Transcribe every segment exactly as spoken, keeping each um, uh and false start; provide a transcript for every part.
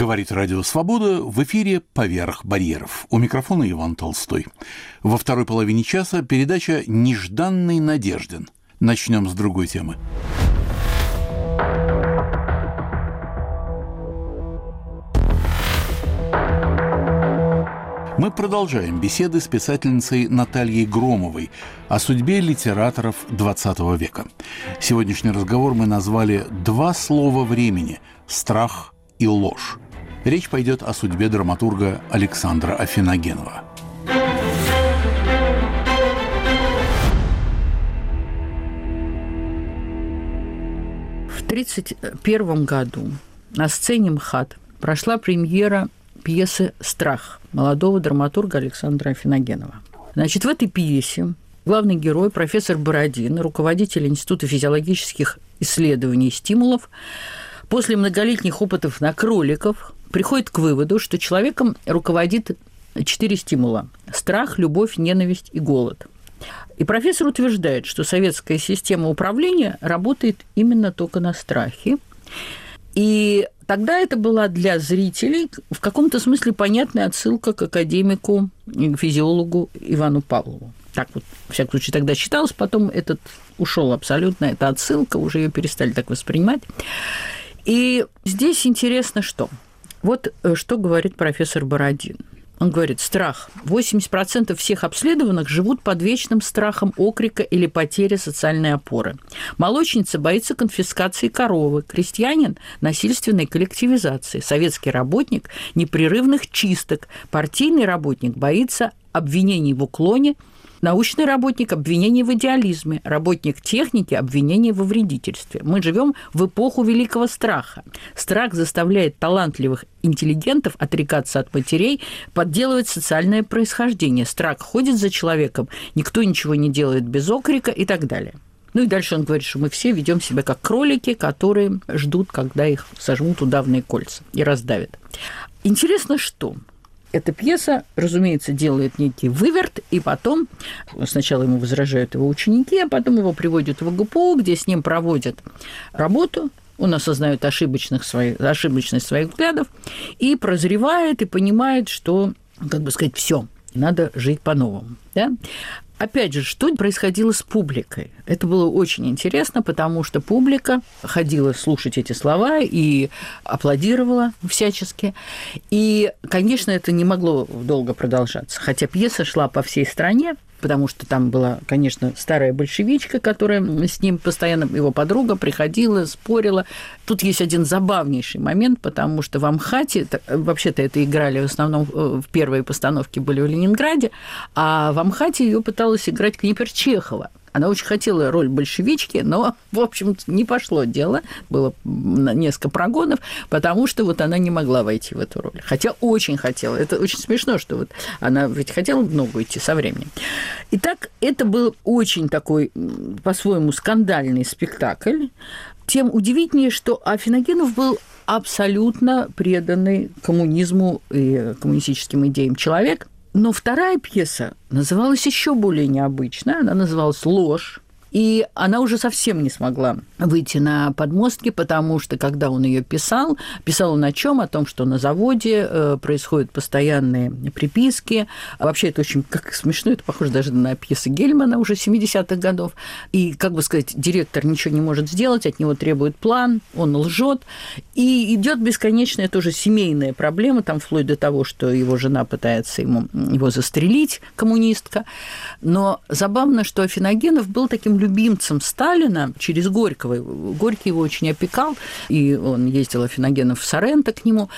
Говорит Радио Свобода, в эфире «Поверх барьеров». У микрофона Иван Толстой. Во второй половине часа передача «Нежданный Надеждин». Начнем с другой темы. Мы продолжаем беседы с писательницей Натальей Громовой о судьбе литераторов двадцатого века. Сегодняшний разговор мы назвали «Два слова времени – страх и ложь». Речь пойдет о судьбе драматурга Александра Афиногенова. В тридцать первом году на сцене МХАТ прошла премьера пьесы «Страх» молодого драматурга Александра Афиногенова. Значит, в этой пьесе главный герой, профессор Бородин, руководитель Института физиологических исследований и стимулов, после многолетних опытов на кроликах приходит к выводу, что человеком руководит четыре стимула – страх, любовь, ненависть и голод. И профессор утверждает, что советская система управления работает именно только на страхе. И тогда это была для зрителей в каком-то смысле понятная отсылка к академику, к физиологу Ивану Павлову. Так вот, во всяком случае, тогда считалось, потом этот ушел абсолютно, эта отсылка, уже ее перестали так воспринимать. И здесь интересно что? Вот что говорит профессор Бородин. Он говорит, страх. восемьдесят процентов всех обследованных живут под вечным страхом окрика или потери социальной опоры. Молочница боится конфискации коровы, крестьянин – насильственной коллективизации, советский работник – непрерывных чисток, партийный работник боится обвинений в уклоне, научный работник – обвинение в идеализме, работник техники – обвинение во вредительстве. Мы живем в эпоху великого страха. Страх заставляет талантливых интеллигентов отрекаться от матерей, подделывать социальное происхождение. Страх ходит за человеком, никто ничего не делает без окрика и так далее. Ну и дальше он говорит, что мы все ведем себя как кролики, которые ждут, когда их сожмут удавные кольца и раздавят. Интересно, что... Эта пьеса, разумеется, делает некий выверт, и потом сначала ему возражают его ученики, а потом его приводят в ГПУ, где с ним проводят работу, он осознает ошибочных своих, ошибочность своих взглядов и прозревает, и понимает, что, как бы сказать, все, надо жить по-новому. Да? Опять же, что происходило с публикой? Это было очень интересно, потому что публика ходила слушать эти слова и аплодировала всячески. И, конечно, это не могло долго продолжаться, хотя пьеса шла по всей стране, потому что там была, конечно, старая большевичка, которая с ним постоянно, его подруга, приходила, спорила. Тут есть один забавнейший момент, потому что в Амхате, вообще-то это играли в основном, в первые постановки были в Ленинграде, а в Амхате ее пыталась играть Книпер-Чехова. Она очень хотела роль большевички, но, в общем, не пошло дело. Было несколько прогонов, потому что вот она не могла войти в эту роль. Хотя очень хотела. Это очень смешно, что вот она ведь хотела в ногу идти со временем. Итак, это был очень такой, по-своему, скандальный спектакль. Тем удивительнее, что Афиногенов был абсолютно преданный коммунизму и коммунистическим идеям человек. Но вторая пьеса называлась еще более необычно. Она называлась «Ложь». И она уже совсем не смогла выйти на подмостки, потому что, когда он ее писал, писал он о чем? О том, что на заводе происходят постоянные приписки. А вообще это очень как смешно, это похоже даже на пьесы Гельмана уже семидесятых годов. И, как бы сказать, директор ничего не может сделать, от него требует план, он лжет. И идет бесконечная тоже семейная проблема, там вплоть до того, что его жена пытается ему, его застрелить, коммунистка. Но забавно, что Афиногенов был таким любимцем Сталина через Горького. Горький его очень опекал, и он ездил, Афиногенов, в Соренто к нему.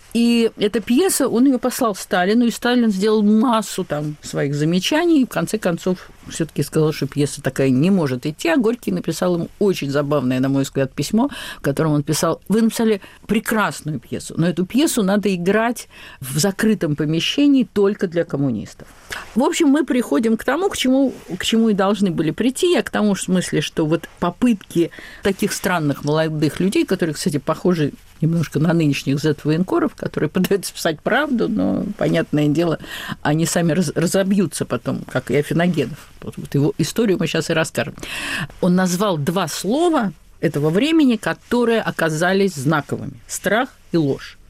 И эта пьеса, он ее послал Сталину, и Сталин сделал массу там своих замечаний, и в конце концов все-таки сказал, что пьеса такая не может идти, а Горький написал ему очень забавное, на мой взгляд, письмо, в котором он писал: вы написали прекрасную пьесу, но эту пьесу надо играть в закрытом помещении только для коммунистов. В общем, мы приходим к тому, к чему, к чему и должны были прийти, а к тому в смысле, что вот попытки таких странных молодых людей, которые, кстати, похожи немножко на нынешних зет-военкоров, которые пытаются писать правду, но, понятное дело, они сами разобьются потом, как и Афиногенов. Вот его историю мы сейчас и расскажем. Он назвал два слова этого времени, которые оказались знаковыми – страх и ложь.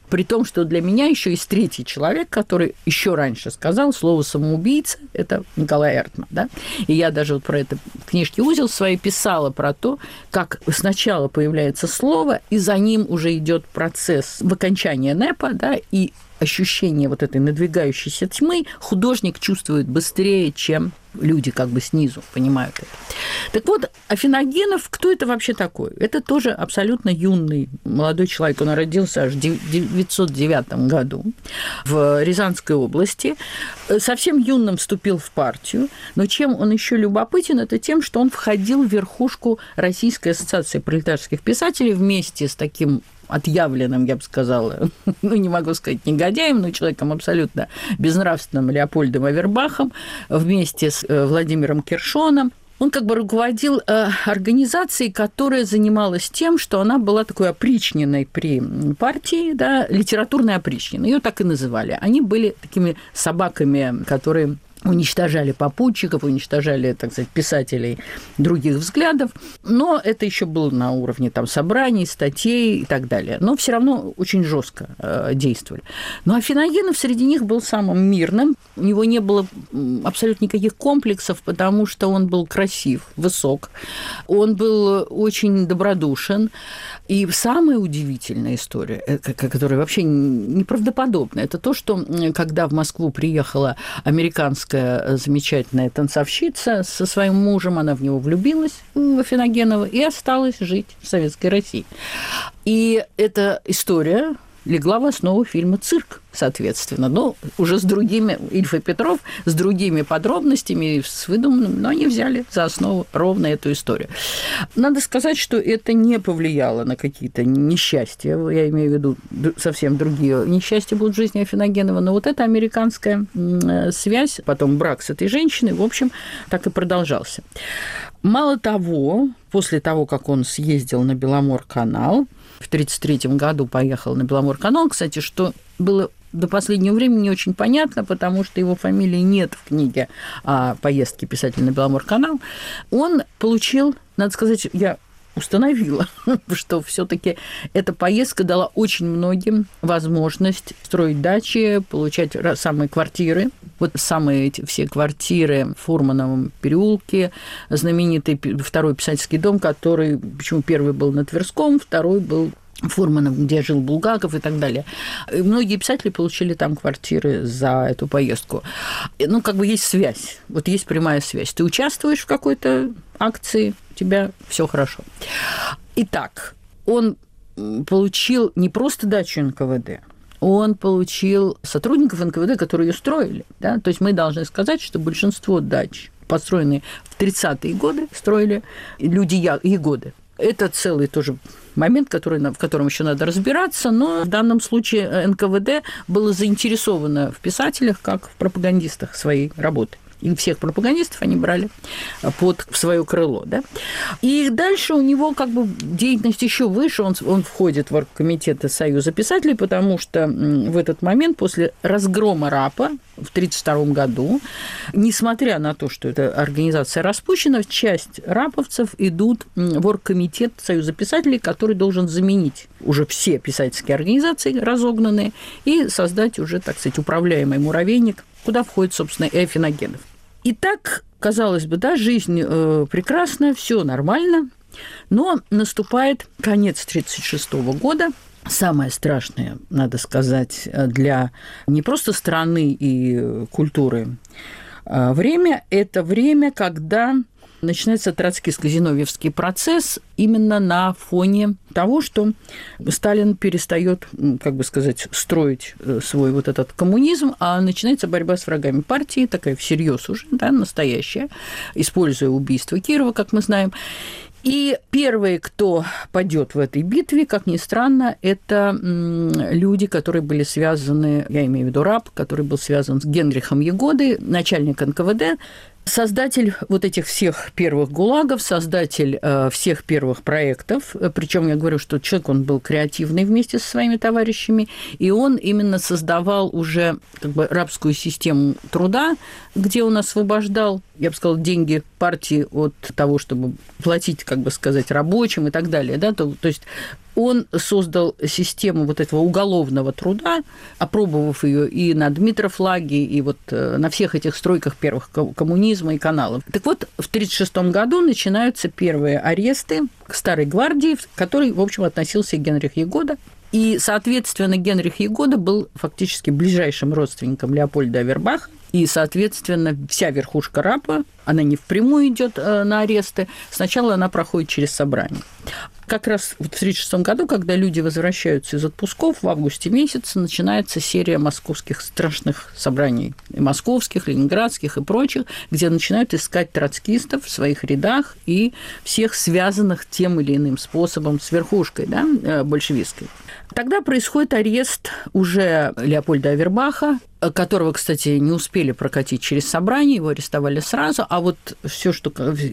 При том, что для меня еще есть третий человек, который еще раньше сказал слово «самоубийца» – это Николай Эртман. Да? И я даже вот про это в книжке «Узел» своей писала про то, как сначала появляется слово, и за ним уже идет процесс окончания НЭПа, да, и ощущение вот этой надвигающейся тьмы художник чувствует быстрее, чем люди как бы снизу понимают это. Так вот, Афиногенов, кто это вообще такой? Это тоже абсолютно юный молодой человек. Он родился аж в девятьсот девятом году в Рязанской области. Совсем юным вступил в партию. Но чем он еще любопытен, это тем, что он входил в верхушку Российской ассоциации пролетарских писателей вместе с таким отъявленным, я бы сказала, ну, не могу сказать негодяем, но человеком абсолютно безнравственным Леопольдом Авербахом вместе с Владимиром Кершоном. Он как бы руководил организацией, которая занималась тем, что она была такой опричниной при партии, да, литературной опричниной. Ее так и называли. Они были такими собаками, которые уничтожали попутчиков, уничтожали, так сказать, писателей других взглядов, но это еще было на уровне там собраний, статей и так далее. Но все равно очень жестко э, действовали. Но Афиногенов среди них был самым мирным. У него не было абсолютно никаких комплексов, потому что он был красив, высок, он был очень добродушен. И самая удивительная история, которая вообще неправдоподобная, это то, что когда в Москву приехала американская замечательная танцовщица со своим мужем, она в него влюбилась, в Афиногенова, и осталась жить в Советской России. И эта история легла в основу фильма «Цирк», соответственно, но уже с другими, Ильф и Петров, с другими подробностями, с выдуманным, но они взяли за основу ровно эту историю. Надо сказать, что это не повлияло на какие-то несчастья, я имею в виду совсем другие несчастья будут в жизни Афиногенова, но вот эта американская связь, потом брак с этой женщиной, в общем, так и продолжался. Мало того, после того, как он съездил на Беломор-канал, в тридцать третьем году поехал на Беломор-канал, кстати, что было до последнего времени не очень понятно, потому что его фамилии нет в книге о поездке писателя на Беломор-канал, он получил, надо сказать, я установила, что все-таки эта поездка дала очень многим возможность строить дачи, получать самые квартиры. Вот самые эти все квартиры в Фурмановом переулке, знаменитый второй писательский дом, который, почему первый был на Тверском, второй был Фурманов, где жил Булгаков и так далее. И многие писатели получили там квартиры за эту поездку. Ну, как бы есть связь, вот есть прямая связь. Ты участвуешь в какой-то акции, у тебя все хорошо. Итак, он получил не просто дачу эн ка вэ дэ, он получил сотрудников эн ка вэ дэ, которые ее строили. Да? То есть мы должны сказать, что большинство дач, построенные в тридцатые годы, строили люди Ягоды. Это целый тоже момент, который, в котором еще надо разбираться, но в данном случае эн ка вэ дэ было заинтересовано в писателях, как в пропагандистах своей работы. И всех пропагандистов они брали под свое крыло. Да? И дальше у него как бы деятельность еще выше. Он, он входит в оргкомитет Союза писателей, потому что в этот момент, после разгрома РАПа в тридцать втором году, несмотря на то, что эта организация распущена, часть раповцев идут в оргкомитет Союза писателей, который должен заменить уже все писательские организации разогнанные и создать уже, так сказать, управляемый муравейник, куда входит, собственно, и Афиногенов. И так, казалось бы, да, жизнь э, прекрасна, все нормально, но наступает конец тридцать шестого года, самое страшное, надо сказать, для не просто страны и культуры время, это время, когда начинается троцкистско-зиновьевский процесс именно на фоне того, что Сталин перестает, как бы сказать, строить свой вот этот коммунизм, а начинается борьба с врагами партии, такая всерьез уже, да, настоящая, используя убийство Кирова, как мы знаем. И первые, кто падет в этой битве, как ни странно, это люди, которые были связаны, я имею в виду раб, который был связан с Генрихом Ягодой, начальник эн ка вэ дэ, создатель вот этих всех первых ГУЛАГов, создатель э, всех первых проектов, причем я говорю, что человек, он был креативный вместе со своими товарищами, и он именно создавал уже как бы рабскую систему труда, где он освобождал, я бы сказала, деньги партии от того, чтобы платить, как бы сказать, рабочим и так далее. Да? То, то есть Он создал систему вот этого уголовного труда, опробовав ее и на Дмитровлаге, и вот на всех этих стройках первых коммунизма и каналов. Так вот, в тысяча девятьсот тридцать шестом году начинаются первые аресты к Старой гвардии, к которой, в общем, относился Генрих Ягода. И, соответственно, Генрих Ягода был фактически ближайшим родственником Леопольда Авербаха. И, соответственно, вся верхушка РАПа, она не впрямую идет на аресты, сначала она проходит через собрание. Как раз в тысяча девятьсот тридцать шестом году, когда люди возвращаются из отпусков, в августе месяце начинается серия московских страшных собраний, и московских, ленинградских и прочих, где начинают искать троцкистов в своих рядах и всех связанных тем или иным способом с верхушкой, да, большевистской. Тогда происходит арест уже Леопольда Авербаха, которого, кстати, не успели прокатить через собрание, его арестовали сразу, а вот все, что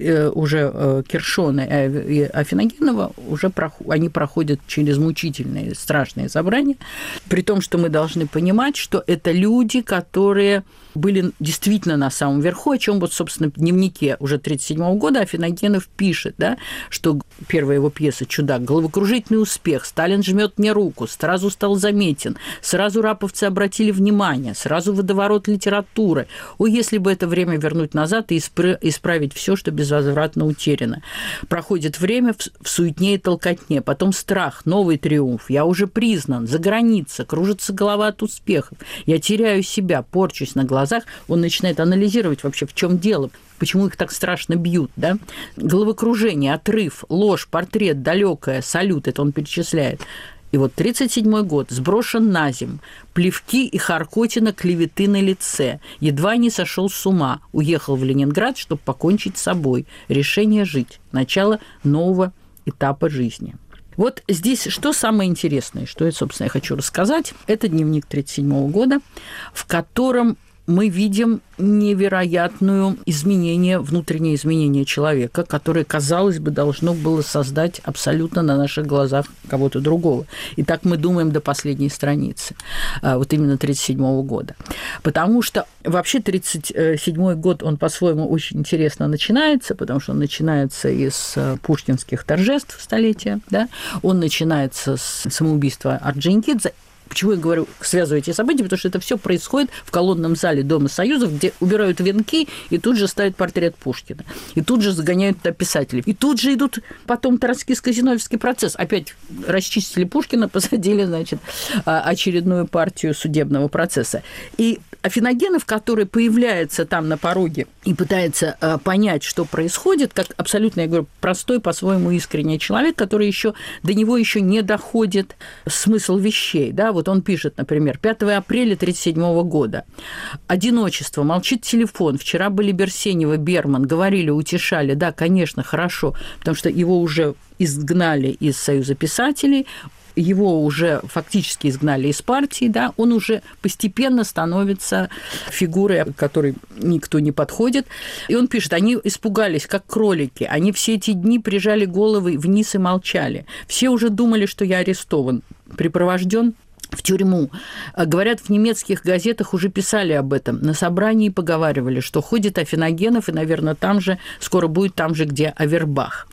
уже Кершона и Афиногенова, уже они проходят через мучительные, страшные собрания, при том, что мы должны понимать, что это люди, которые были действительно на самом верху, о чем вот, собственно, в дневнике уже тысяча девятьсот тридцать седьмого года Афиногенов пишет, да, что первая его пьеса «Чудак», головокружительный успех, Сталин жмет мне руку, сразу стал заметен, сразу раповцы обратили внимание, сразу водоворот литературы. О, если бы это время вернуть назад и исправить все, что безвозвратно утеряно. Проходит время в суетне и толкотне, потом страх, новый триумф. Я уже признан, за границей, кружится голова от успехов. Я теряю себя, порчусь на глазах. Он начинает анализировать вообще, в чем дело, почему их так страшно бьют, да? Головокружение, отрыв, ложь, портрет, далекое, салют, это он перечисляет. И вот тридцать седьмой год, сброшен на земь, плевки и харкотина клеветы на лице, едва не сошел с ума, уехал в Ленинград, чтобы покончить с собой, решение жить, начало нового этапа жизни. Вот здесь что самое интересное, что, собственно, я хочу рассказать, это дневник тридцать седьмого года, в котором мы видим невероятное изменение, внутреннее изменение человека, которое, казалось бы, должно было создать абсолютно на наших глазах кого-то другого. И так мы думаем до последней страницы, вот именно тридцать седьмого года. Потому что вообще тридцать седьмой год, он по-своему очень интересно начинается, потому что он начинается из пушкинских торжеств столетия, да? Он начинается с самоубийства Орджоникидзе. Почему я говорю, связываю эти события? Потому что это все происходит в колонном зале Дома Союзов, где убирают венки, и тут же ставят портрет Пушкина. И тут же загоняют туда писателей. И тут же идут потом Троцкийско-Зиновьевский процесс. Опять расчистили Пушкина, посадили, значит, очередную партию судебного процесса. И Афиногенов, который появляется там на пороге и пытается понять, что происходит, как абсолютно, я говорю, простой, по-своему искренний человек, который еще до него еще не доходит смысл вещей, да, вот он пишет, например, пятого апреля тридцать седьмого года. Одиночество, молчит телефон. Вчера были Берсенева, Берман, говорили, утешали. Да, конечно, хорошо, потому что его уже изгнали из Союза писателей, его уже фактически изгнали из партии, да, он уже постепенно становится фигурой, к которой никто не подходит. И он пишет, они испугались, как кролики, они все эти дни прижали головы вниз и молчали. Все уже думали, что я арестован, припровожден в тюрьму. Говорят, в немецких газетах уже писали об этом. На собрании поговаривали, что ходит Афиногенов, и, наверное, там же, скоро будет там же, где Авербах.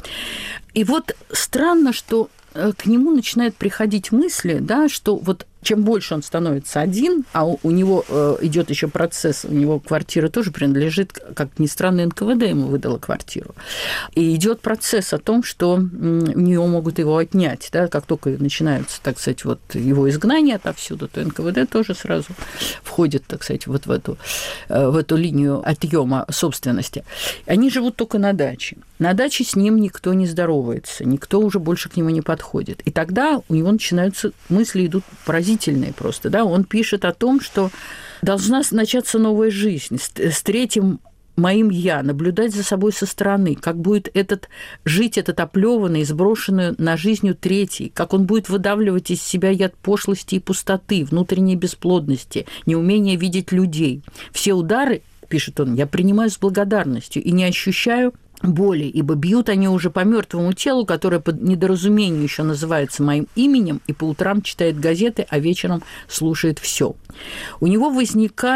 И вот странно, что к нему начинают приходить мысли, да, что вот чем больше он становится один, а у него идет еще процесс, у него квартира тоже принадлежит, как ни странно, эн ка вэ дэ ему выдала квартиру. И идет процесс о том, что у него могут его отнять. Да, как только начинаются, так сказать, вот его изгнание отовсюду, то эн ка вэ дэ тоже сразу входит, так сказать, вот в эту, в эту линию отъема собственности. Они живут только на даче. На даче с ним никто не здоровается, никто уже больше к нему не подходит. И тогда у него начинаются мысли, идут поразительные просто, да, он пишет о том, что должна начаться новая жизнь с третьим моим «я», наблюдать за собой со стороны, как будет этот жить, этот оплёванный, сброшенный на жизнью третий, как он будет выдавливать из себя яд пошлости и пустоты, внутренней бесплодности, неумение видеть людей. Все удары, пишет он, я принимаю с благодарностью и не ощущаю боли, ибо бьют они уже по мертвому телу, которое по недоразумению еще называется моим именем, и по утрам читает газеты, а вечером слушает все. У него возникает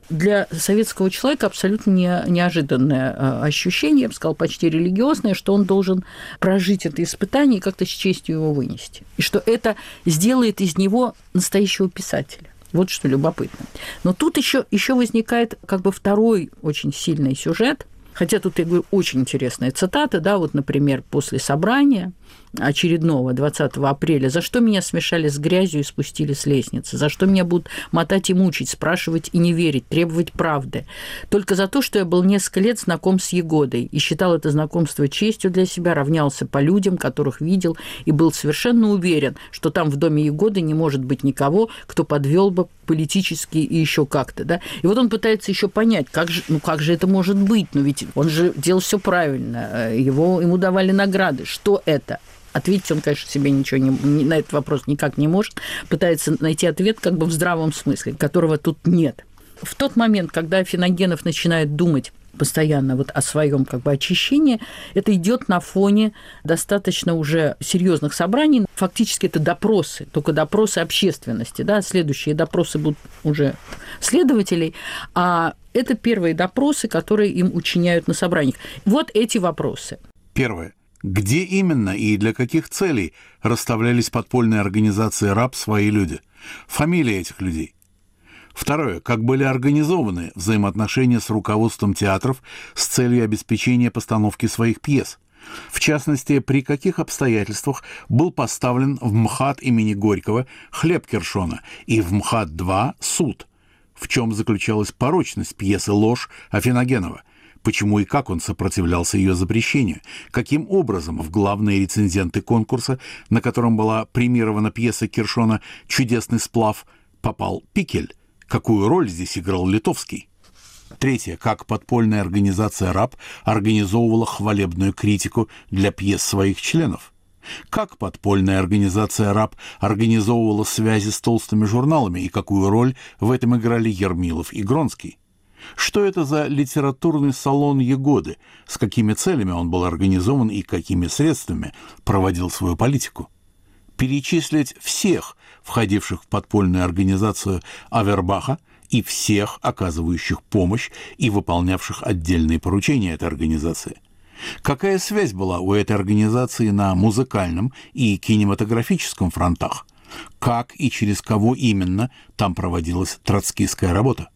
для советского человека абсолютно не, неожиданное ощущение, я бы сказала, почти религиозное, что он должен прожить это испытание и как-то с честью его вынести. И что это сделает из него настоящего писателя. Вот что любопытно. Но тут еще, еще возникает как бы второй очень сильный сюжет. Хотя тут, я говорю, очень интересная цитата, да, вот, например, после собрания очередного двадцатого апреля, за что меня смешали с грязью и спустили с лестницы, за что меня будут мотать и мучить, спрашивать и не верить, требовать правды. Только за то, что я был несколько лет знаком с Егодой и считал это знакомство честью для себя, равнялся по людям, которых видел, и был совершенно уверен, что там в доме Егоды не может быть никого, кто подвел бы политически и еще как-то, да. И вот он пытается еще понять, как же, ну как же это может быть, ну ведь он же делал все правильно, его, ему давали награды, что это? Ответить он, конечно, себе ничего не, на этот вопрос никак не может, пытается найти ответ как бы в здравом смысле, которого тут нет. В тот момент, когда Афиногенов начинает думать постоянно вот о своем как бы очищении, это идет на фоне достаточно уже серьезных собраний. Фактически это допросы, только допросы общественности. Да? Следующие допросы будут уже следователей, а это первые допросы, которые им учиняют на собраниях. Вот эти вопросы. Первое. Где именно и для каких целей расставлялись подпольные организации РАП «Свои люди»? Фамилии этих людей. Второе. Как были организованы взаимоотношения с руководством театров с целью обеспечения постановки своих пьес? В частности, при каких обстоятельствах был поставлен в МХАТ имени Горького хлеб Кершона и в МХАТ-два суд? В чем заключалась порочность пьесы «Ложь» Афиногенова? Почему и как он сопротивлялся ее запрещению? Каким образом в главные рецензенты конкурса, на котором была премирована пьеса Кершона «Чудесный сплав», попал Пикель? Какую роль здесь играл Литовский? Третье. Как подпольная организация РАП организовывала хвалебную критику для пьес своих членов? Как подпольная организация РАП организовывала связи с толстыми журналами и какую роль в этом играли Ермилов и Гронский? Что это за литературный салон Егоды, с какими целями он был организован и какими средствами проводил свою политику? Перечислить всех, входивших в подпольную организацию Авербаха, и всех, оказывающих помощь и выполнявших отдельные поручения этой организации. Какая связь была у этой организации на музыкальном и кинематографическом фронтах? Как и через кого именно там проводилась троцкистская работа?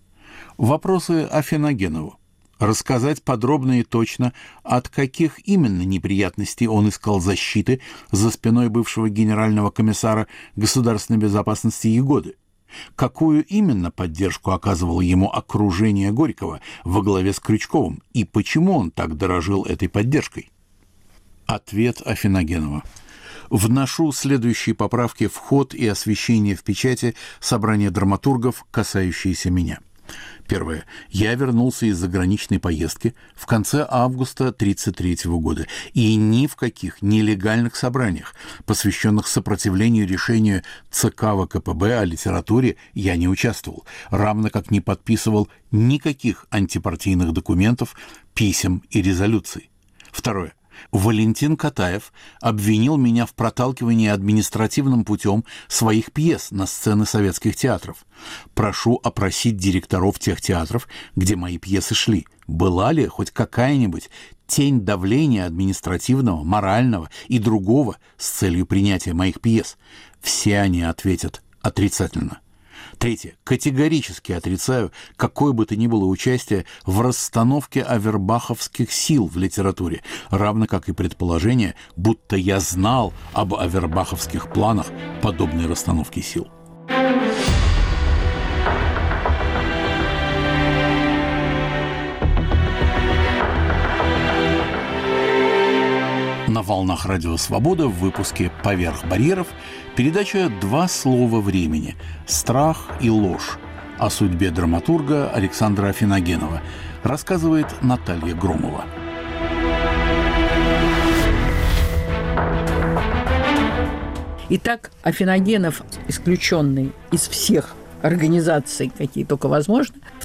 Вопросы Афиногенову. Рассказать подробно и точно, от каких именно неприятностей он искал защиты за спиной бывшего генерального комиссара государственной безопасности Егоды. Какую именно поддержку оказывало ему окружение Горького во главе с Крючковым и почему он так дорожил этой поддержкой? Ответ Афиногенова. Вношу следующие поправки в ход и освещение в печати собрания драматургов, касающиеся меня. Первое. Я вернулся из заграничной поездки в конце августа тысяча девятьсот тридцать третьего года, и ни в каких нелегальных собраниях, посвященных сопротивлению решению ЦК ВКПБ о литературе, я не участвовал, равно как не подписывал никаких антипартийных документов, писем и резолюций. Второе. Валентин Катаев обвинил меня в проталкивании административным путем своих пьес на сцены советских театров. Прошу опросить директоров тех театров, где мои пьесы шли. Была ли хоть какая-нибудь тень давления административного, морального и другого с целью принятия моих пьес? Все они ответят отрицательно. Третье. Категорически отрицаю какое бы то ни было участие в расстановке авербаховских сил в литературе, равно как и предположение, будто я знал об авербаховских планах подобной расстановки сил. На волнах Радио Свобода в выпуске «Поверх барьеров» передача «Два слова времени. Страх и ложь» о судьбе драматурга Александра Афиногенова, рассказывает Наталья Громова. Итак, Афиногенов, исключенный из всех организаций, какие только возможны,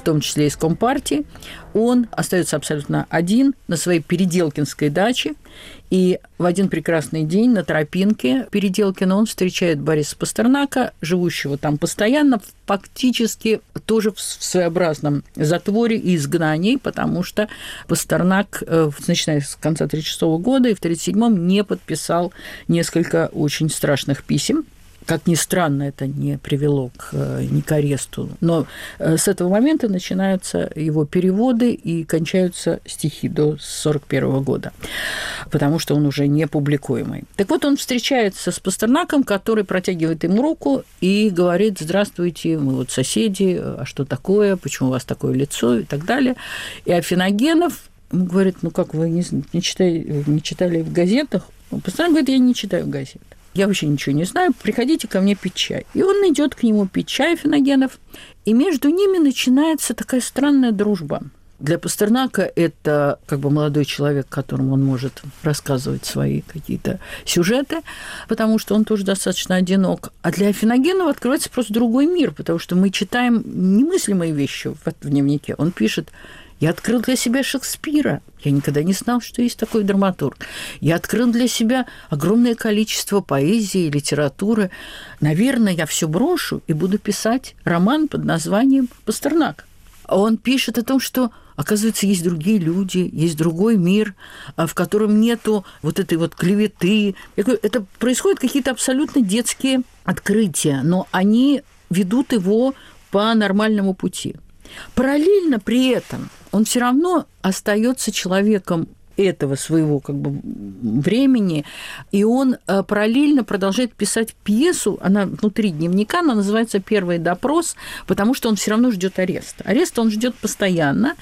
в том числе из Компартии, он остается абсолютно один на своей Переделкинской даче, и в один прекрасный день на тропинке Переделкина он встречает Бориса Пастернака, живущего там постоянно, фактически тоже в своеобразном затворе и изгнании, потому что Пастернак, начиная с конца тысяча девятьсот тридцать шестого года и в тысяча девятьсот тридцать седьмом не подписал несколько очень страшных писем. Как ни странно, это не привело к, ни к аресту. Но с этого момента начинаются его переводы и кончаются стихи до сорок первого года, потому что он уже не публикуемый. Так вот, он встречается с Пастернаком, который протягивает ему руку и говорит: «Здравствуйте, мы вот соседи, а что такое, почему у вас такое лицо?» и так далее. И Афиногенов ему говорит: «Ну как, вы не, не, читали, не читали в газетах?» Пастернак говорит: «Я не читаю газет. Я вообще ничего не знаю, приходите ко мне пить чай». И он идет к нему пить чай, Афиногенов, и между ними начинается такая странная дружба. Для Пастернака это как бы молодой человек, которому он может рассказывать свои какие-то сюжеты, потому что он тоже достаточно одинок. А для Афиногенова открывается просто другой мир, потому что мы читаем немыслимые вещи в дневнике. Он пишет: «Я открыл для себя Шекспира. Я никогда не знал, что есть такой драматург. Я открыл для себя огромное количество поэзии, литературы. Наверное, я все брошу и буду писать роман под названием «Пастернак». Он пишет о том, что, оказывается, есть другие люди, есть другой мир, в котором нету вот этой вот клеветы. Это происходят какие-то абсолютно детские открытия, но они ведут его по нормальному пути. Параллельно при этом он все равно остается человеком этого своего как бы времени, и он параллельно продолжает писать пьесу, она внутри дневника, она называется «Первый допрос», потому что он все равно ждет ареста. Ареста он ждет постоянно,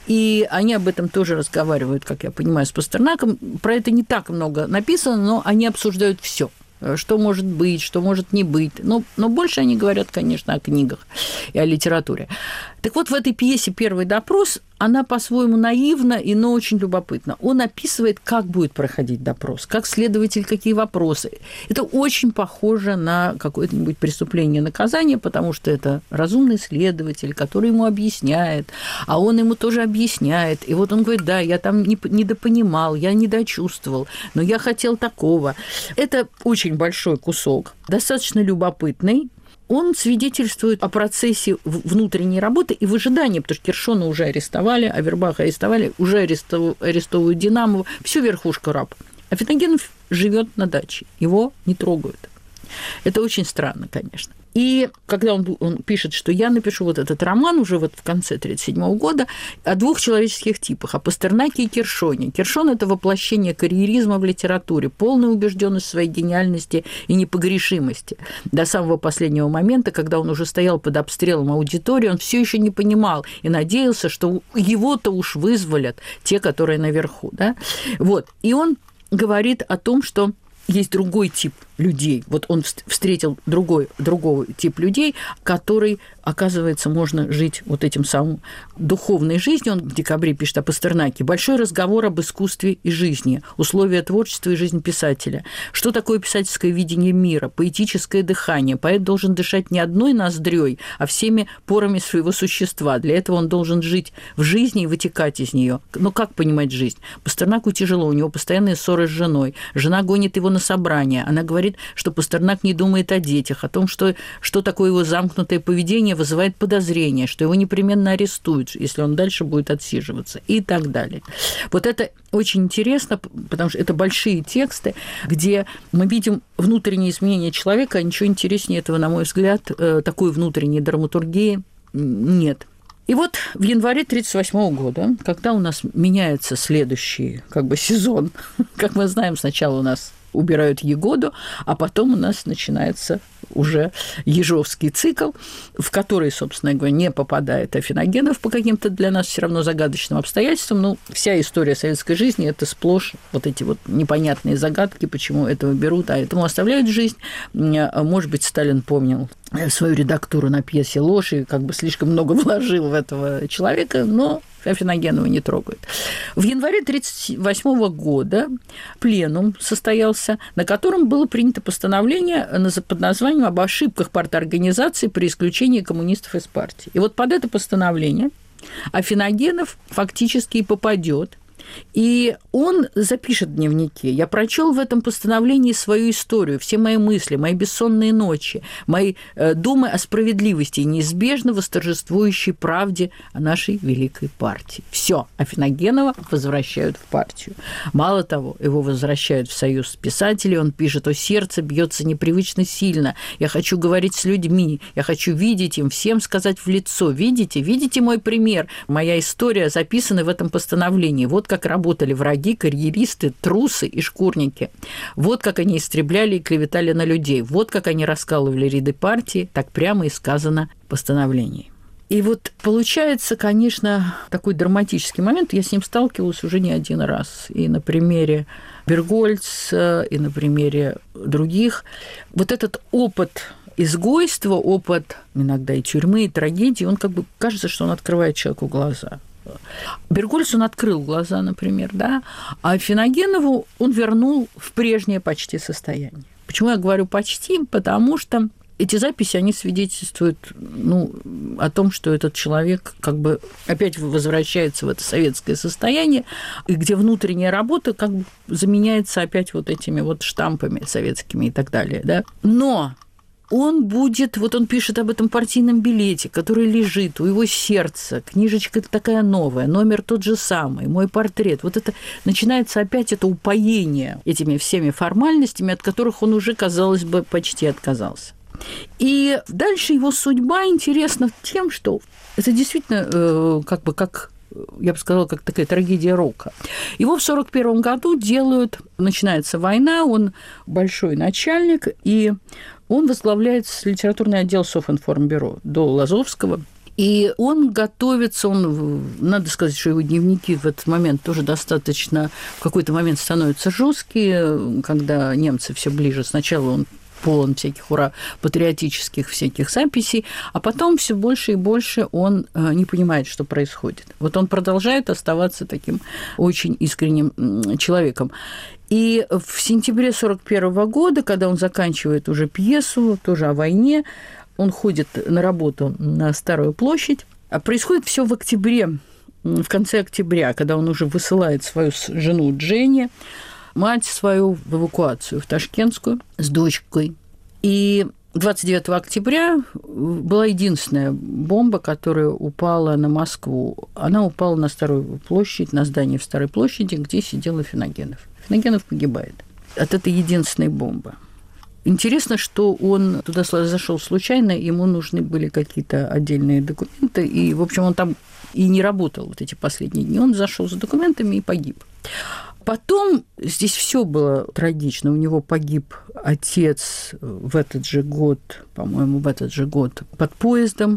и они об этом тоже разговаривают, как я понимаю, с Пастернаком. Про это не так много написано, но они обсуждают все. Что может быть, что может не быть. Но, но больше они говорят, конечно, о книгах и о литературе. Так вот, в этой пьесе «Первый допрос» она по-своему наивна, и, но очень любопытна. Он описывает, как будет проходить допрос, как следователь, какие вопросы. Это очень похоже на какое-нибудь преступление и наказание, потому что это разумный следователь, который ему объясняет, а он ему тоже объясняет. И вот он говорит: да, я там недопонимал, я недочувствовал, но я хотел такого. Это очень большой кусок, достаточно любопытный. Он свидетельствует о процессе внутренней работы и выжидания, потому что Кершона уже арестовали, Авербаха арестовали, уже арестовывают Динамова, всю верхушку раб. А Афиногенов живет на даче, его не трогают. Это очень странно, конечно. И когда он, он пишет, что я напишу вот этот роман уже вот в конце тысяча девятьсот тридцать седьмого года о двух человеческих типах, о Пастернаке и Кершоне. Кершон – это воплощение карьеризма в литературе, полная убежденность в своей гениальности и непогрешимости. До самого последнего момента, когда он уже стоял под обстрелом аудитории, он все еще не понимал и надеялся, что его-то уж вызволят те, которые наверху. Да? Вот. И он говорит о том, что есть другой тип людей. Вот он встретил другой, другой тип людей, который, оказывается, можно жить вот этим самым духовной жизнью. Он в декабре пишет о Пастернаке. «Большой разговор об искусстве и жизни, условия творчества и жизнь писателя. Что такое писательское видение мира, поэтическое дыхание? Поэт должен дышать не одной ноздрёй, а всеми порами своего существа. Для этого он должен жить в жизни и вытекать из нее. Но как понимать жизнь? Пастернаку тяжело, у него постоянные ссоры с женой. Жена гонит его на собрание. Она говорит, что Пастернак не думает о детях, о том, что, что такое его замкнутое поведение вызывает подозрение, что его непременно арестуют, если он дальше будет отсиживаться, и так далее». Вот это очень интересно, потому что это большие тексты, где мы видим внутренние изменения человека, а ничего интереснее этого, на мой взгляд, такой внутренней драматургии нет. И вот в январе тысяча девятьсот тридцать восьмого года, когда у нас меняется следующий как бы сезон, как мы знаем, сначала у нас убирают Егоду, а потом у нас начинается уже ежовский цикл, в который, собственно говоря, не попадает Афиногенов по каким-то для нас все равно загадочным обстоятельствам. Ну, вся история советской жизни – это сплошь вот эти вот непонятные загадки, почему этого берут, а этому оставляют жизнь. Может быть, Сталин помнил свою редактуру на пьесе «Ложь» и как бы слишком много вложил в этого человека, но Афиногенова не трогают. В январе тысяча девятьсот тридцать восьмого года пленум состоялся, на котором было принято постановление под названием «Об ошибках парторганизации при исключении коммунистов из партии». И вот под это постановление Афиногенов фактически и попадет. И он запишет в дневнике: «Я прочел в этом постановлении свою историю, все мои мысли, мои бессонные ночи, мои э, думы о справедливости и неизбежно восторжествующей правде о нашей великой партии». Все, Афиногенова возвращают в партию. Мало того, его возвращают в союз писателей, он пишет: «О, сердце бьется непривычно сильно, я хочу говорить с людьми, я хочу видеть им, всем сказать в лицо: видите, видите мой пример, моя история записана в этом постановлении, вот как работали враги, карьеристы, трусы и шкурники. Вот как они истребляли и клеветали на людей. Вот как они раскалывали ряды партии, так прямо и сказано в постановлении». И вот получается, конечно, такой драматический момент. Я с ним сталкивалась уже не один раз. И на примере Бергольца, и на примере других. Вот этот опыт изгойства, опыт иногда и тюрьмы, и трагедии, он как бы кажется, что он открывает человеку глаза. Бергольц он открыл глаза, например, да, а Афиногенову он вернул в прежнее почти состояние. Почему я говорю «почти»? Потому что эти записи, они свидетельствуют, ну, о том, что этот человек как бы опять возвращается в это советское состояние, и где внутренняя работа как бы заменяется опять вот этими вот штампами советскими и так далее, да. Но он будет, вот он пишет об этом партийном билете, который лежит у его сердца, книжечка такая новая, номер тот же самый, мой портрет. Вот это начинается опять это упоение этими всеми формальностями, от которых он уже, казалось бы, почти отказался. И дальше его судьба интересна тем, что это действительно как бы как... я бы сказала, как такая трагедия рока. Его в сорок первом году делают, начинается война, он большой начальник, и он возглавляет литературный отдел Софинформбюро до Лазовского. И он готовится, он, надо сказать, что его дневники в этот момент тоже достаточно, в какой-то момент становятся жесткие, когда немцы все ближе. Сначала он полон всяких ура патриотических всяких записей, а потом все больше и больше он не понимает, что происходит. Вот он продолжает оставаться таким очень искренним человеком. И в сентябре сорок первого года, когда он заканчивает уже пьесу, тоже о войне, он ходит на работу на Старую площадь. А происходит все в октябре, в конце октября, когда он уже высылает свою жену Дженни, мать свою в эвакуацию в Ташкентскую с дочкой. И двадцать девятого октября была единственная бомба, которая упала на Москву. Она упала на Старую площадь, на здание в Старой площади, где сидел Афиногенов. Афиногенов погибает от этой единственной бомбы. Интересно, что он туда зашел случайно, ему нужны были какие-то отдельные документы, и, в общем, он там и не работал вот эти последние дни. Он зашел за документами и погиб. Потом здесь все было трагично. У него погиб отец в этот же год, по-моему, в этот же год под поездом.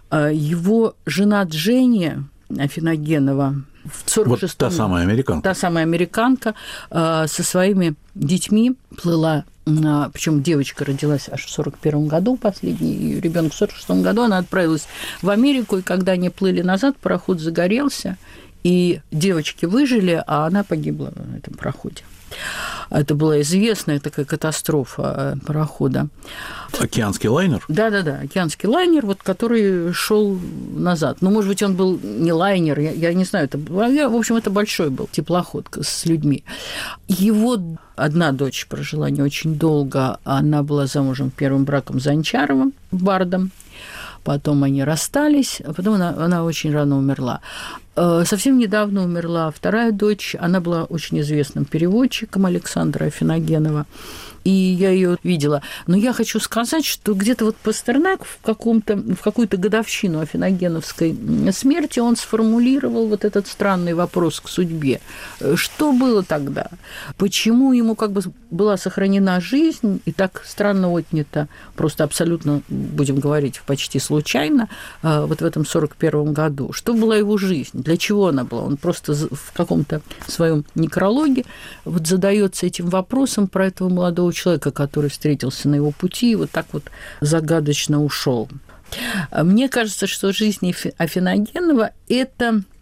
Его жена Дженни Афиногенова в сорок шестом... Вот та самая американка. Та самая американка со своими детьми плыла, причем девочка родилась аж в сорок первом году, последний ребенок в сорок шестом году, она отправилась в Америку, и когда они плыли назад, пароход загорелся, и девочки выжили, а она погибла на этом пароходе. Это была известная такая катастрофа парохода. Океанский лайнер? Да-да-да, океанский лайнер, вот, который шел назад. Ну, может быть, он был не лайнер, я, я не знаю, это, в общем, это большой был теплоход с людьми. Его одна дочь прожила не очень долго, она была замужем первым браком за Анчаровым, бардом. Потом они расстались, а потом она, она очень рано умерла. Совсем недавно умерла вторая дочь. Она была очень известным переводчиком Александра Афиногенова. И я ее видела. Но я хочу сказать, что где-то вот Пастернак в, каком-то, в какую-то годовщину Афиногеновской смерти он сформулировал вот этот странный вопрос к судьбе. Что было тогда? Почему ему как бы была сохранена жизнь и так странно отнята, просто абсолютно, будем говорить, почти случайно, вот в этом сорок первом году? Что была его жизнь? Для чего она была? Он просто в каком-то своем некрологе вот задается этим вопросом про этого молодого человека, который встретился на его пути и вот так вот загадочно ушел. Мне кажется, что жизнь Афиногенова – это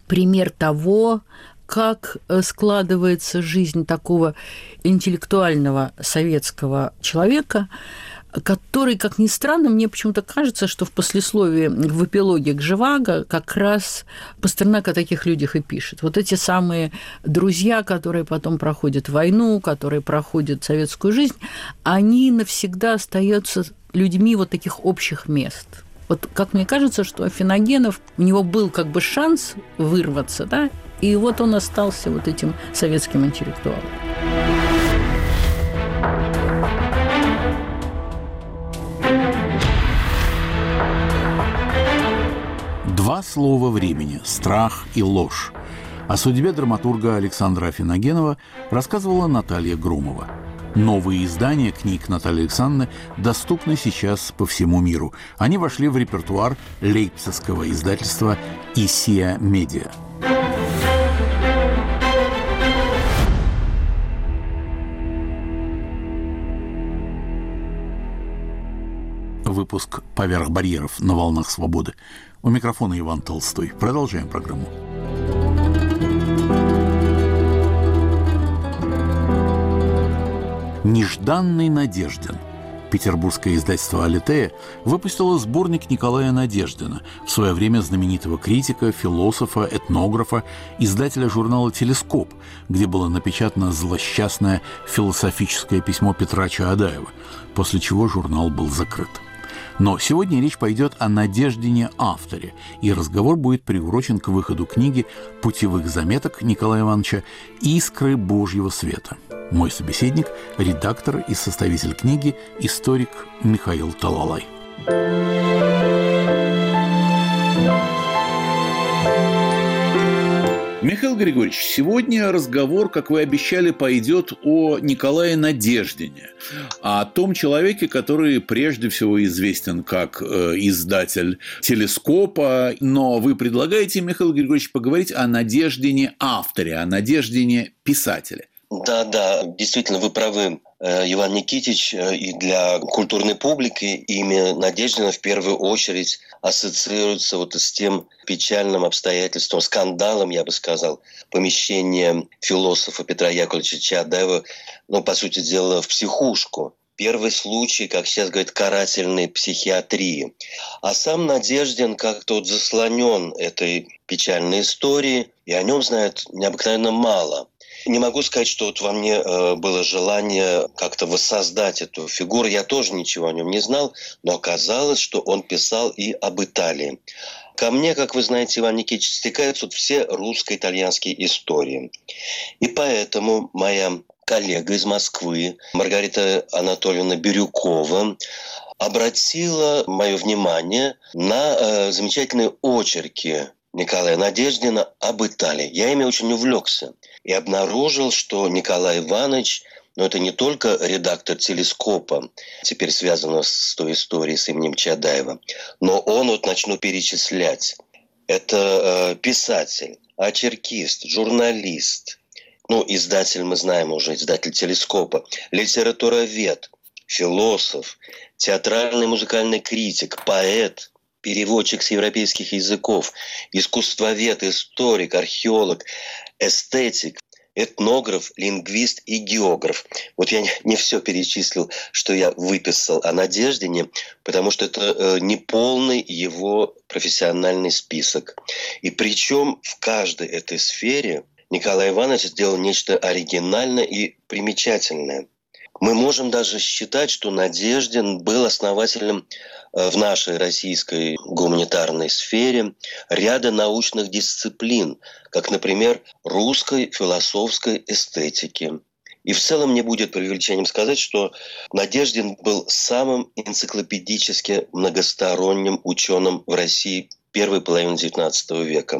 пример того, как складывается жизнь такого интеллектуального советского человека, который, как ни странно, мне почему-то кажется, что в послесловии, в эпилоге к «Живаго» как раз Пастернак о таких людях и пишет. Вот эти самые друзья, которые потом проходят войну, которые проходят советскую жизнь, они навсегда остаются людьми вот таких общих мест. Вот как мне кажется, что Афиногенов, у него был как бы шанс вырваться, да, и вот он остался вот этим советским интеллектуалом. Два слова времени – страх и ложь. О судьбе драматурга Александра Афиногенова рассказывала Наталья Громова. Новые издания книг Натальи Александровны доступны сейчас по всему миру. Они вошли в репертуар лейпцигского издательства «Исия Медиа». Выпуск «Поверх барьеров» на волнах свободы. У микрофона Иван Толстой. Продолжаем программу. «Нежданный Надеждин». Петербургское издательство «Алитея» выпустило сборник Николая Надеждина, в свое время знаменитого критика, философа, этнографа, издателя журнала «Телескоп», где было напечатано злосчастное философическое письмо Петра Чаадаева, после чего журнал был закрыт. Но сегодня речь пойдет о Надеждине авторе, и разговор будет приурочен к выходу книги «Путевых заметок» Николая Ивановича «Искры Божьего света». Мой собеседник – редактор и составитель книги, историк Михаил Талалай. Михаил Григорьевич, сегодня разговор, как вы обещали, пойдет о Николае Надеждине, о том человеке, который прежде всего известен как издатель «Телескопа». Но вы предлагаете, Михаил Григорьевич, поговорить о Надеждине авторе, о Надеждине писателе. Да, да, действительно, вы правы, Иван Никитич, и для культурной публики имя Надеждина в первую очередь ассоциируется вот с тем печальным обстоятельством, скандалом, я бы сказал, помещения философа Петра Яковлевича Чаадаева, ну, по сути дела, в психушку. Первый случай, как сейчас говорят, карательной психиатрии. А сам Надеждин как-то вот заслонен этой печальной историей, и о нем знают необыкновенно мало. Не могу сказать, что вот во мне э, было желание как-то воссоздать эту фигуру. Я тоже ничего о нем не знал, но оказалось, что он писал и об Италии. Ко мне, как вы знаете, Иван Никитич, стекаются вот все русско-итальянские истории. И поэтому моя коллега из Москвы, Маргарита Анатольевна Бирюкова, обратила мое внимание на э, замечательные очерки Николая Надеждина об Италии. Я ими очень увлекся и обнаружил, что Николай Иванович, ну, это не только редактор «Телескопа», теперь связанного с той историей с именем Чаадаева, но он, вот начну перечислять, это э, писатель, очеркист, журналист, ну, издатель, мы знаем уже, издатель «Телескопа», литературовед, философ, театральный музыкальный критик, поэт, переводчик с европейских языков, искусствовед, историк, археолог, эстетик, этнограф, лингвист и географ. Вот я не все перечислил, что я выписал о Надеждине, потому что это не полный его профессиональный список. И причем в каждой этой сфере Николай Иванович сделал нечто оригинальное и примечательное. Мы можем даже считать, что Надеждин был основателем в нашей российской гуманитарной сфере ряда научных дисциплин, как, например, русской философской эстетики. И в целом не будет преувеличением сказать, что Надеждин был самым энциклопедически многосторонним ученым в России первой половины девятнадцатого века.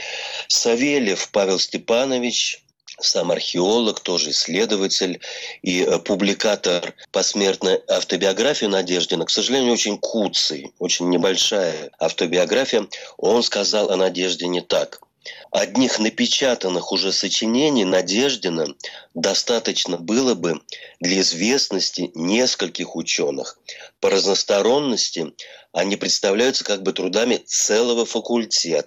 Савельев Павел Степанович, сам археолог, тоже исследователь и публикатор посмертной автобиографии Надеждина, к сожалению, очень куцый, очень небольшая автобиография, он сказал о Надеждине так. Одних напечатанных уже сочинений Надеждина достаточно было бы для известности нескольких ученых. По разносторонности они представляются как бы трудами целого факультета.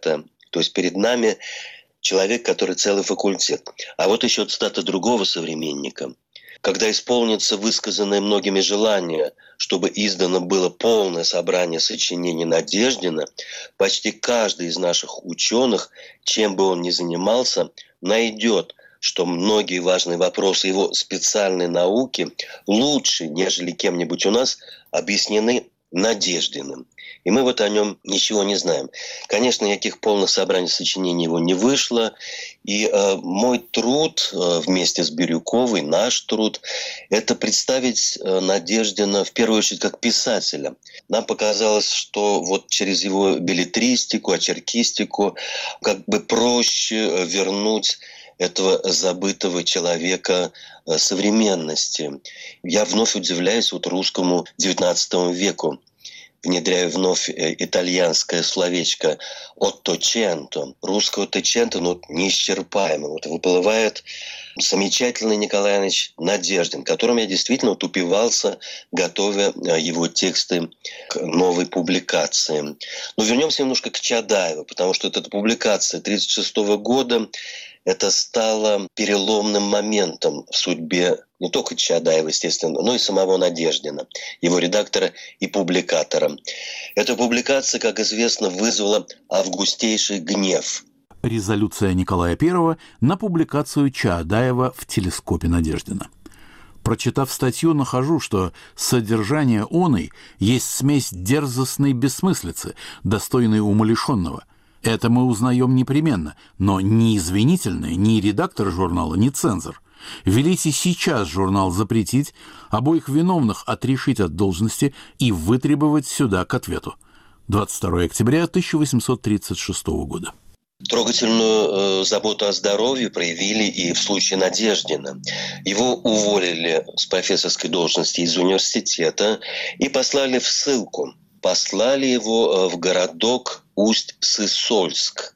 То есть перед нами человек, который целый факультет. А вот еще цитата другого современника. «Когда исполнится высказанное многими желание, чтобы издано было полное собрание сочинений Надеждина, почти каждый из наших ученых, чем бы он ни занимался, найдет, что многие важные вопросы его специальной науки лучше, нежели кем-нибудь у нас, объяснены Надеждиным. И мы вот о нем ничего не знаем. Конечно, никаких полных собраний сочинений его не вышло. И э, мой труд э, вместе с Бирюковой, наш труд, это представить э, Надеждина в первую очередь как писателя. Нам показалось, что вот через его беллетристику, очеркистику как бы проще вернуть этого забытого человека современности. Я вновь удивляюсь вот русскому девятнадцатому веку, внедряю вновь итальянское словечко «отточенто». Русского «отточенто» ну, неисчерпаемо. Вот выплывает замечательный Николай Иванович Надеждин, которым я действительно вот упивался, готовя его тексты к новой публикации. Но вернемся немножко к Чаадаеву, потому что эта публикация тысяча девятьсот тридцать шестого года это стало переломным моментом в судьбе не только Чаадаева, естественно, но и самого Надеждина, его редактора и публикатора. Эта публикация, как известно, вызвала августейший гнев. Резолюция Николая Первого на публикацию Чаадаева в телескопе Надеждина. Прочитав статью, нахожу, что содержание оной есть смесь дерзостной бессмыслицы, достойной умалишенного. Это мы узнаем непременно, но ни извинительный, ни редактор журнала, ни цензор. Велите сейчас журнал запретить, обоих виновных отрешить от должности и вытребовать сюда к ответу. двадцать второго октября тысяча восемьсот тридцать шестого года. Трогательную э, заботу о здоровье проявили и в случае Надеждина. Его уволили с профессорской должности из университета и послали в ссылку. Послали его в городок Усть-Сысольск.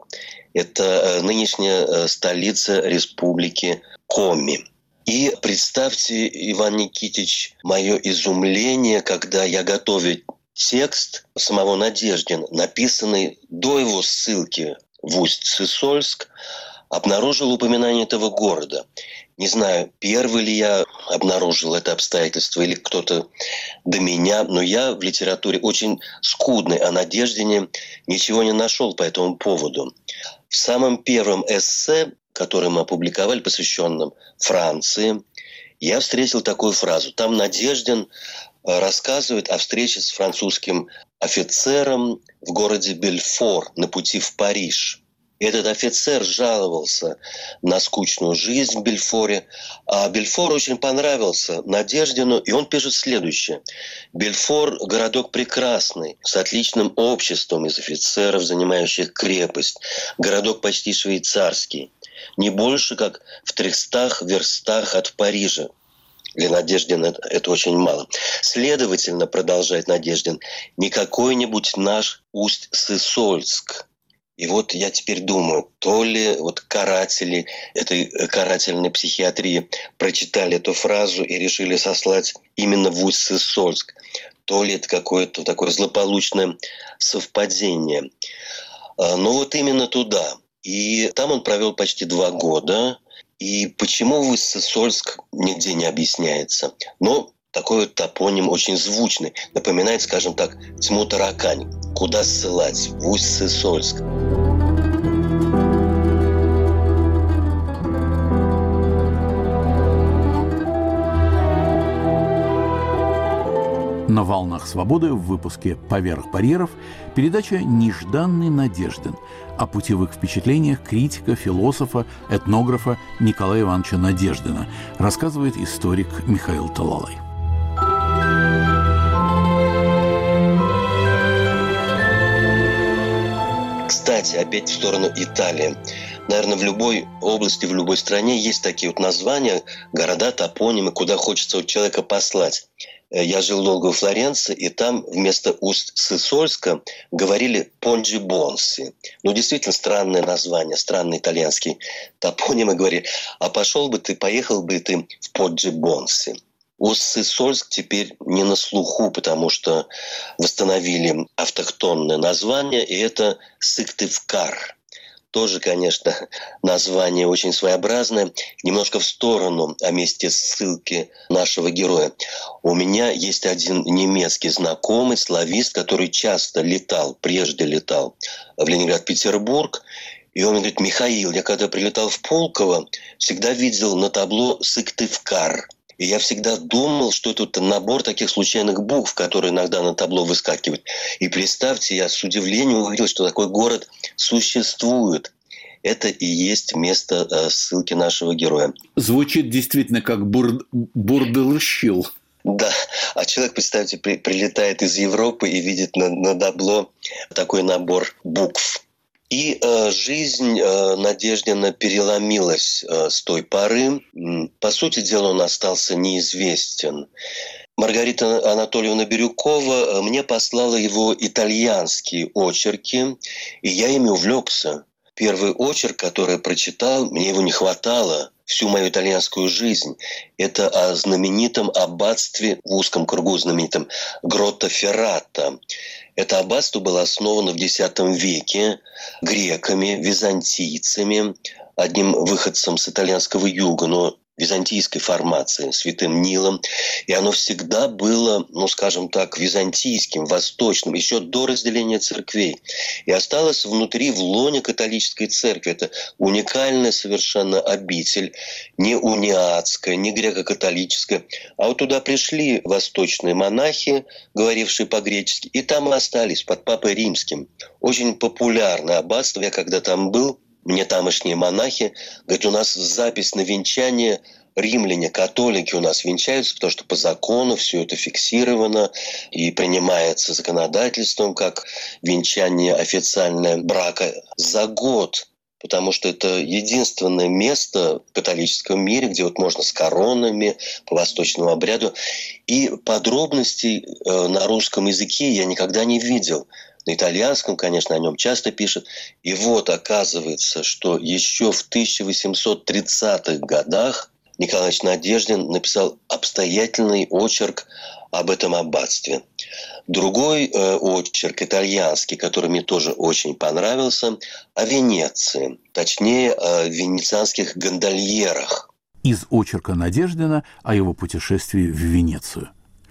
Это нынешняя столица республики Коми. И представьте, Иван Никитич, мое изумление, когда я готовил текст самого Надеждина, написанный до его ссылки в Усть-Сысольск, обнаружил упоминание этого города. Не знаю, первый ли я обнаружил это обстоятельство или кто-то до меня, но я в литературе очень скудный, о Надеждине ничего не нашел по этому поводу. В самом первом эссе, которое мы опубликовали, посвященном Франции, я встретил такую фразу. Там Надеждин рассказывает о встрече с французским офицером в городе Бельфор на пути в Париж. Этот офицер жаловался на скучную жизнь в Бельфоре, а Бельфор очень понравился Надеждину, и он пишет следующее. «Бельфор – городок прекрасный, с отличным обществом из офицеров, занимающих крепость. Городок почти швейцарский, не больше, как в трехстах верстах от Парижа». Для Надеждина это очень мало. Следовательно, продолжает Надеждин, не какой-нибудь наш Усть-Сысольск. И вот я теперь думаю, то ли вот каратели этой карательной психиатрии прочитали эту фразу и решили сослать именно в Усть-Сысольск, то ли это какое-то такое злополучное совпадение. Но вот именно туда. И там он провел почти два года. И почему в Усть-Сысольск нигде не объясняется. Но такой вот топоним очень звучный. Напоминает, скажем так, тьму таракань. Куда ссылать? В Усть-Сысольск. На «Волнах свободы» в выпуске «Поверх барьеров» передача «Нежданный Надеждин» о путевых впечатлениях критика, философа, этнографа Николая Ивановича Надеждина, рассказывает историк Михаил Талалай. Кстати, опять в сторону Италии. Наверное, в любой области, в любой стране есть такие вот названия, города, топонимы, куда хочется вот человека послать. Я жил долго во Флоренции, и там вместо Усть-Сысольска говорили Понджи-Бонси. Ну, действительно, странное название, странный итальянский топоним. И говорили, а пошел бы ты, поехал бы ты в Понджи-Бонси. Усть-Сысольск теперь не на слуху, потому что восстановили автохтонное название, и это Сыктывкар. тоже, конечно, название очень своеобразное. Немножко в сторону о месте ссылки нашего героя. У меня есть один немецкий знакомый, славист, который часто летал, прежде летал в Ленинград-Петербург. И он мне говорит: Михаил, я когда прилетал в Пулково, всегда видел на табло Сыктывкар. И я всегда думал, что это набор таких случайных букв, которые иногда на табло выскакивают. И представьте, я с удивлением увидел, что такой город существует. Это и есть место э, ссылки нашего героя. Звучит действительно как бур... бурдалыщил. Да, а человек, представьте, при, прилетает из Европы и видит на, на табло такой набор букв. И э, жизнь э, Надеждина переломилась э, с той поры. По сути дела, он остался неизвестен. Маргарита Анатольевна Бирюкова мне послала его итальянские очерки, и я ими увлекся. Первый очерк, который я прочитал, мне его не хватало всю мою итальянскую жизнь. Это о знаменитом аббатстве, в узком кругу знаменитом, Гротто-Феррата. Это аббатство было основано в десятом веке греками, византийцами, одним выходцем с итальянского юга, но византийской формации, Святым Нилом. И оно всегда было, ну, скажем так, византийским, восточным, еще до разделения церквей. И осталось внутри, в лоне католической церкви. Это уникальная совершенно обитель, не униатская, не греко-католическая. А вот туда пришли восточные монахи, говорившие по-гречески, и там и остались, под Папой Римским. Очень популярное аббатство. Я когда там был, мне тамошние монахи говорят: у нас запись на венчание, римляне, католики у нас венчаются, потому что по закону все это фиксировано и принимается законодательством как венчание официальное брака за год. Потому что это единственное место в католическом мире, где вот можно с коронами по восточному обряду. И подробностей на русском языке я никогда не видел. На итальянском, конечно, о нем часто пишут. И вот оказывается, что еще в тысяча восемьсот тридцатых годах Николай Иванович Надеждин написал обстоятельный очерк об этом аббатстве. Другой э, очерк, итальянский, который мне тоже очень понравился, о Венеции, точнее, о венецианских гондольерах. Из очерка Надеждина о его путешествии в Венецию.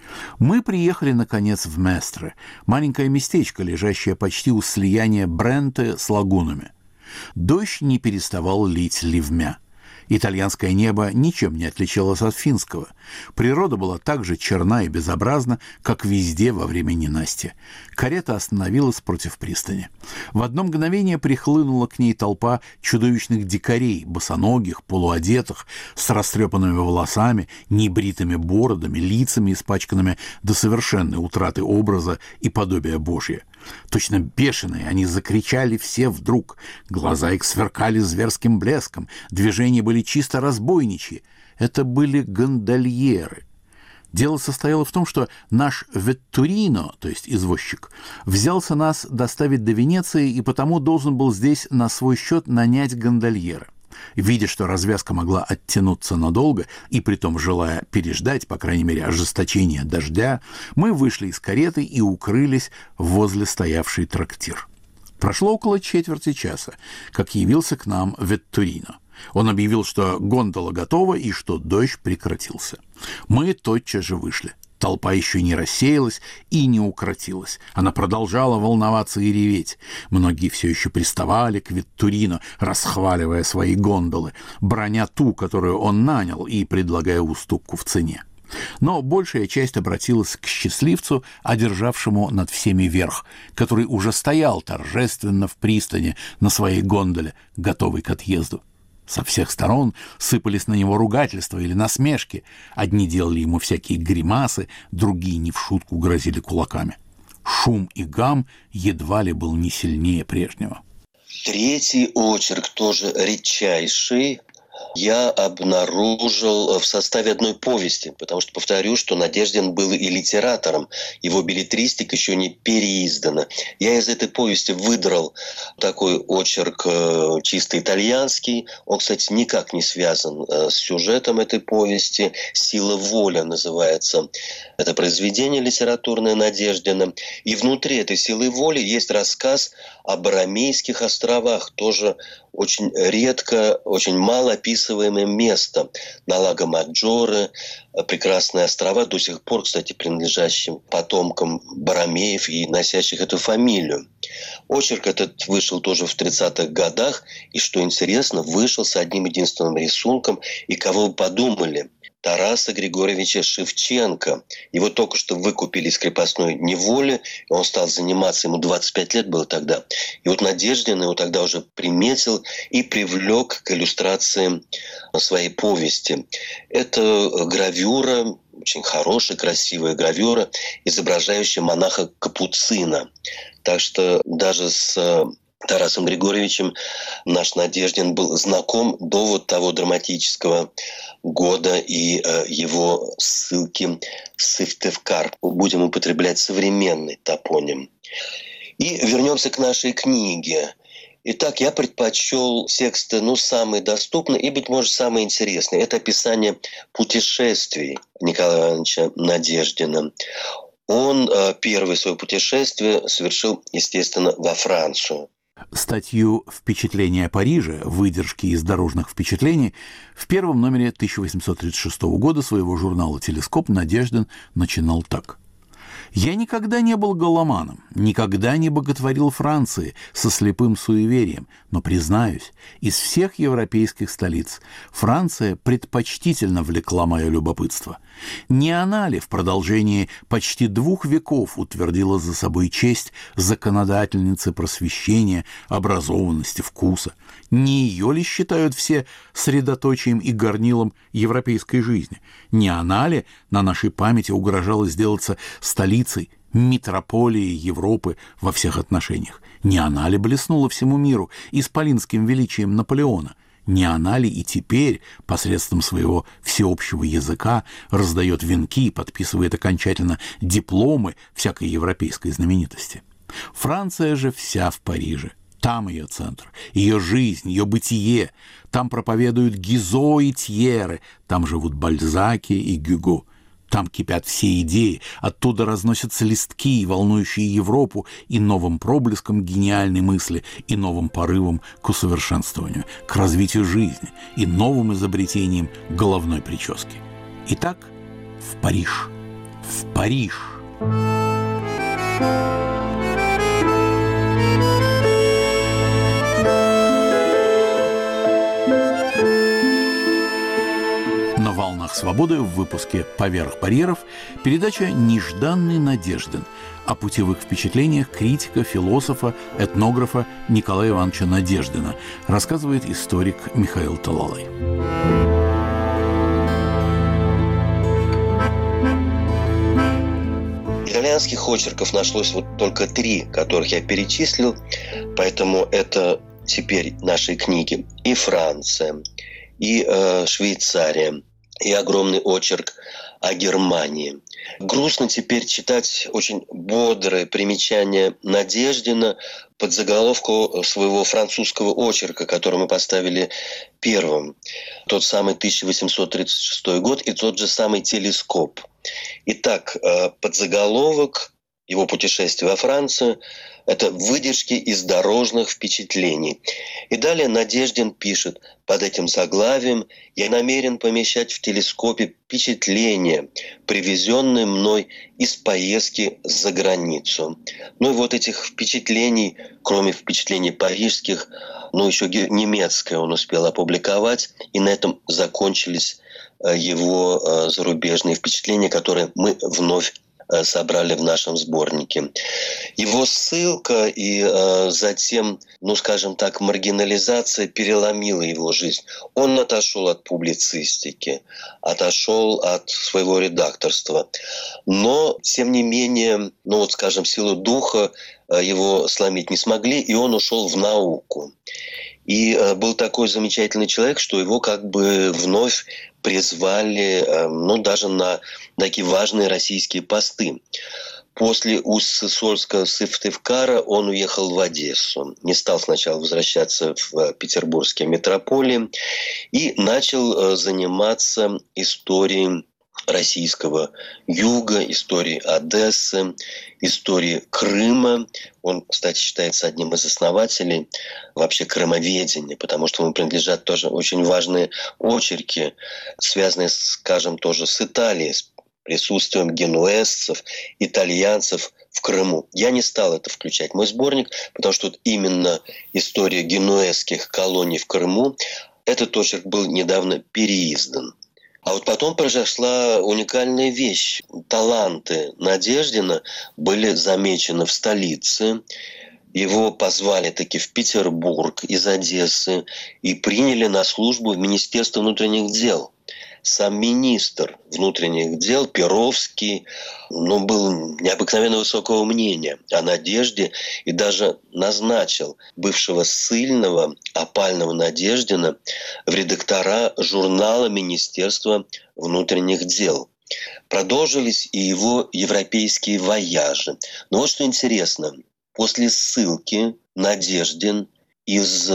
Мы приехали, наконец, в Местре, маленькое местечко, лежащее почти у слияния Бренте с лагунами. Дождь не переставал лить ливмя. Итальянское небо ничем не отличалось от финского. Природа была так же черна и безобразна, как везде во время ненастья. Карета остановилась против пристани. В одно мгновение прихлынула к ней толпа чудовищных дикарей, босоногих, полуодетых, с растрепанными волосами, небритыми бородами, лицами, испачканными до совершенной утраты образа и подобия Божия. Точно бешеные, они закричали все вдруг. Глаза их сверкали зверским блеском, движения были чисто разбойничьи. Это были гондольеры. Дело состояло в том, что наш веттурино, то есть извозчик, взялся нас доставить до Венеции и потому должен был здесь на свой счет нанять гондольера. Видя, что развязка могла оттянуться надолго, и притом желая переждать, по крайней мере, ожесточение дождя, мы вышли из кареты и укрылись возле стоявшей трактир. Прошло около четверти часа, как явился к нам веттурино. Он объявил, что гондола готова и что дождь прекратился. Мы тотчас же вышли. Толпа еще не рассеялась и не укротилась. Она продолжала волноваться и реветь. Многие все еще приставали к веттурино, расхваливая свои гондолы, броня ту, которую он нанял, и предлагая уступку в цене. Но большая часть обратилась к счастливцу, одержавшему над всеми верх, который уже стоял торжественно в пристани на своей гондоле, готовый к отъезду. Со всех сторон сыпались на него ругательства или насмешки. Одни делали ему всякие гримасы, другие не в шутку грозили кулаками. Шум и гам едва ли был не сильнее прежнего. Третий очерк, тоже редчайший, я обнаружил в составе одной повести, потому что, повторю, что Надеждин был и литератором, его беллетристика еще не переиздана. Я из этой повести выдрал такой очерк чисто итальянский. Он, кстати, никак не связан с сюжетом этой повести. «Сила воли» называется это произведение литературное Надеждина. И внутри этой «Силы воли» есть рассказ о Боромейских островах, тоже очень редко, очень мало описываемое место на Лаго Маджоре, прекрасные острова, до сих пор, кстати, принадлежащим потомкам Боромеев и носящих эту фамилию. Очерк этот вышел тоже в тридцатых годах, и, что интересно, вышел с одним единственным рисунком, и кого вы подумали? Тараса Григорьевича Шевченко. Его только что выкупили из крепостной неволи, и он стал заниматься, ему двадцать пять лет было тогда. И вот Надеждин его тогда уже приметил и привлек к иллюстрациям своей повести. Это гравюра, очень хорошая, красивая гравюра, изображающая монаха-капуцина. Так что даже с Тарасом Григорьевичем наш Надеждин был знаком до вот того драматического года и э, его ссылки Сыктывкар. Будем употреблять современный топоним. И вернемся к нашей книге. Итак, я предпочел тексты, ну, самые доступные и, быть может, самые интересные. Это описание путешествий Николая Ивановича Надеждина. Он э, первое свое путешествие совершил, естественно, во Францию. Статью «Впечатления Парижа. Выдержки из дорожных впечатлений» в первом номере тысяча восемьсот тридцать шестого года своего журнала «Телескоп» Надеждин начинал так. «Я никогда не был голоманом, никогда не боготворил Франции со слепым суеверием, но, признаюсь, из всех европейских столиц Франция предпочтительно влекла мое любопытство. Не она ли в продолжении почти двух веков утвердила за собой честь законодательницы просвещения, образованности, вкуса? Не ее ли считают все средоточием и горнилом европейской жизни? Не она ли на нашей памяти угрожала сделаться столицей, метрополией Европы во всех отношениях? Не она ли блеснула всему миру исполинским величием Наполеона? Не она ли и теперь посредством своего всеобщего языка раздает венки и подписывает окончательно дипломы всякой европейской знаменитости? Франция же вся в Париже. Там ее центр, ее жизнь, ее бытие. Там проповедуют Гизо и Тьеры, там живут Бальзаки и Гюго. Там кипят все идеи, оттуда разносятся листки, волнующие Европу и новым проблеском гениальной мысли, и новым порывом к усовершенствованию, к развитию жизни, и новым изобретением головной прически. Итак, в Париж, в Париж. На волнах свободы в выпуске «Поверх барьеров» передача «Нежданный Надеждин» о путевых впечатлениях критика, философа, этнографа Николая Ивановича Надеждина, рассказывает историк Михаил Талалай. Итальянских очерков нашлось вот только три, которых я перечислил, поэтому это теперь наши книги и Франция, и э, Швейцария, и огромный очерк о Германии. Грустно теперь читать очень бодрое примечание Надеждина под заголовку своего французского очерка, который мы поставили первым. Тот самый тысяча восемьсот тридцать шестой год и тот же самый «Телескоп». Итак, подзаголовок его путешествия во Францию – это выдержки из дорожных впечатлений. И далее Надеждин пишет: под этим заглавием я намерен помещать в телескопе впечатления, привезенные мной из поездки за границу. Ну и вот этих впечатлений, кроме впечатлений парижских, ну еще немецкое он успел опубликовать, и на этом закончились его зарубежные впечатления, которые мы вновь собрали в нашем сборнике. Его ссылка и э, затем, ну скажем так, маргинализация переломила его жизнь. Он отошел от публицистики, отошел от своего редакторства. Но, тем не менее, ну вот скажем, силу духа э, его сломить не смогли, и он ушел в науку. И был такой замечательный человек, что его как бы вновь призвали, ну, даже на такие важные российские посты. После Усть-Сысольска Сыктывкара он уехал в Одессу. Не стал сначала возвращаться в петербургские метрополии и начал заниматься историей российского юга, историей Одессы, историей Крыма. Он, кстати, считается одним из основателей вообще крымоведения, потому что ему принадлежат тоже очень важные очерки, связанные, скажем, тоже с Италией, с присутствием генуэзцев, итальянцев в Крыму. Я не стал это включать в мой сборник, потому что вот именно история генуэзских колоний в Крыму, этот очерк был недавно переиздан. А вот потом произошла уникальная вещь. Таланты Надеждина были замечены в столице. Его позвали таки в Петербург из Одессы и приняли на службу в Министерство внутренних дел. Сам министр внутренних дел Перовский, ну, был необыкновенно высокого мнения о Надежде и даже назначил бывшего ссыльного опального Надеждина в редактора журнала Министерства внутренних дел. Продолжились и его европейские вояжи. Но вот что интересно. После ссылки Надеждин из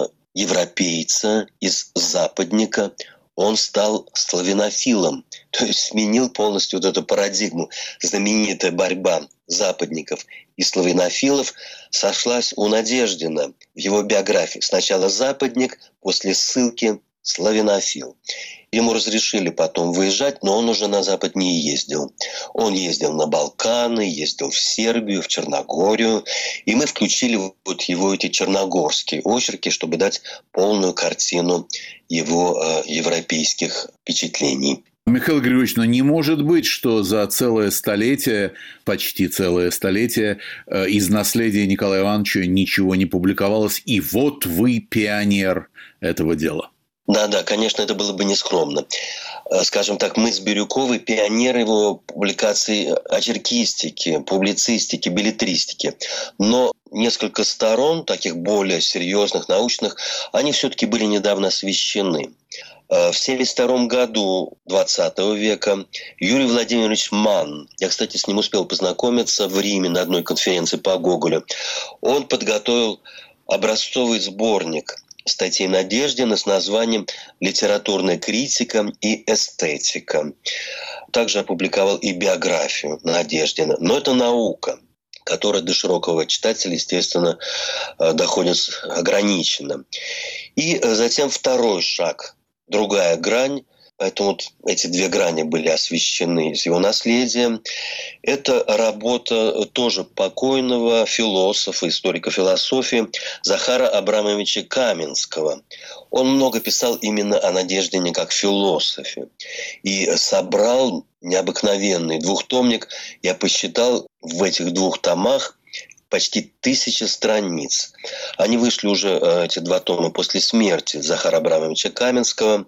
европейца, из западника – он стал славянофилом, то есть сменил полностью вот эту парадигму. Знаменитая борьба западников и славянофилов сошлась у Надеждина в его биографии. Сначала западник, после ссылки славянофил. Ему разрешили потом выезжать, но он уже на Запад не ездил. Он ездил на Балканы, ездил в Сербию, в Черногорию. И мы включили вот его эти черногорские очерки, чтобы дать полную картину его э, европейских впечатлений. Михаил Григорьевич, но не может быть, что за целое столетие, почти целое столетие, из наследия Николая Ивановича ничего не публиковалось, и вот вы пионер этого дела. Да-да, конечно, это было бы нескромно. Скажем так, мы с Бирюковой пионеры его публикаций очеркистики, публицистики, беллетристики. Но несколько сторон, таких более серьезных, научных, они все-таки были недавно освещены. В семьдесят втором году двадцатого века Юрий Владимирович Манн, я, кстати, с ним успел познакомиться в Риме на одной конференции по Гоголю, он подготовил образцовый сборник статей Надеждина с названием «Литературная критика и эстетика». Также опубликовал и биографию Надеждина. Но это наука, которая до широкого читателя, естественно, доходит ограниченно. И затем второй шаг, другая грань. Поэтому вот эти две грани были освещены из его наследия. Это работа тоже покойного философа, историка философии Захара Абрамовича Каменского. Он много писал именно о Надеждине как философе. И собрал необыкновенный двухтомник. Я посчитал в этих двух томах почти тысяча страниц. Они вышли уже, эти два тома, после смерти Захара Абрамовича Каменского.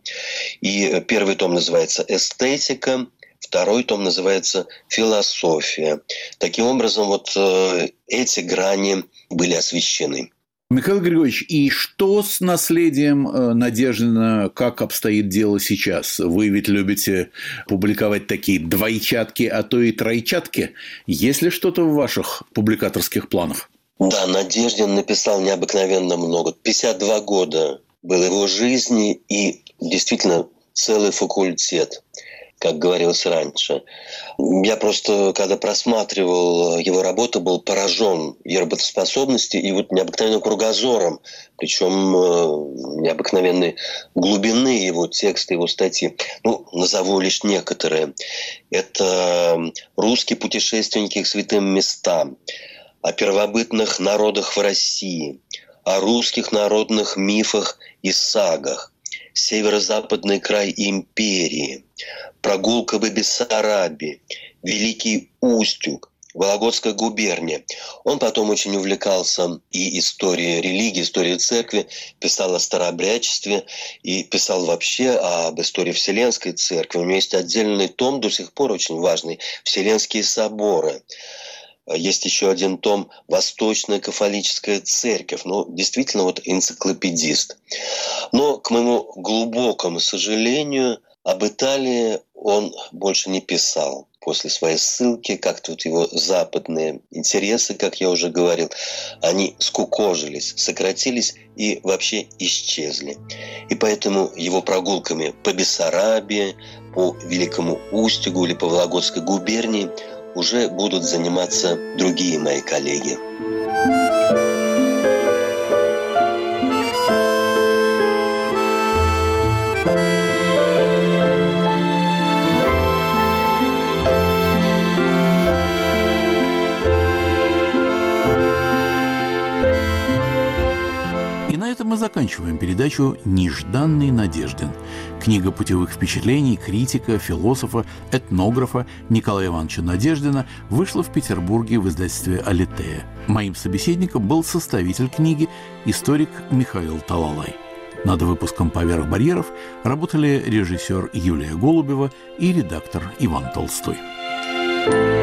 И первый том называется «Эстетика», второй том называется «Философия». Таким образом, вот эти грани были освещены. Михаил Григорьевич, и что с наследием Надеждина, как обстоит дело сейчас? Вы ведь любите публиковать такие двойчатки, а то и тройчатки. Есть ли что-то в ваших публикаторских планах? Да, Надеждин написал необыкновенно много. пятьдесят два года было его жизни, и действительно целый факультет, как говорилось раньше. Я просто, когда просматривал его работу, был поражен ее работоспособностью и вот необыкновенным кругозором, причем необыкновенной глубины его текста, его статьи. Ну, назову лишь некоторые. Это «Русские путешественники к святым местам», о первобытных народах в России, о русских народных мифах и сагах, северо-западный край империи, прогулка в Бессарабии, Великий Устюг, Вологодская губерния. Он потом очень увлекался и историей религии, историей церкви, писал о старообрядчестве и писал вообще об истории Вселенской церкви. У него есть отдельный том, до сих пор очень важный, «Вселенские соборы». Есть еще один том «Восточная кафолическая церковь». Ну, действительно, вот энциклопедист. Но, к моему глубокому сожалению, об Италии он больше не писал. После своей ссылки, как-то вот его западные интересы, как я уже говорил, они скукожились, сократились и вообще исчезли. И поэтому его прогулками по Бессарабии, по Великому Устюгу или по Вологодской губернии уже будут заниматься другие мои коллеги. Мы заканчиваем передачу «Нежданный Надеждин». Книга путевых впечатлений критика, философа, этнографа Николая Ивановича Надеждина вышла в Петербурге в издательстве «Алитея». Моим собеседником был составитель книги, историк Михаил Талалай. Над выпуском «Поверх барьеров» работали режиссер Юлия Голубева и редактор Иван Толстой.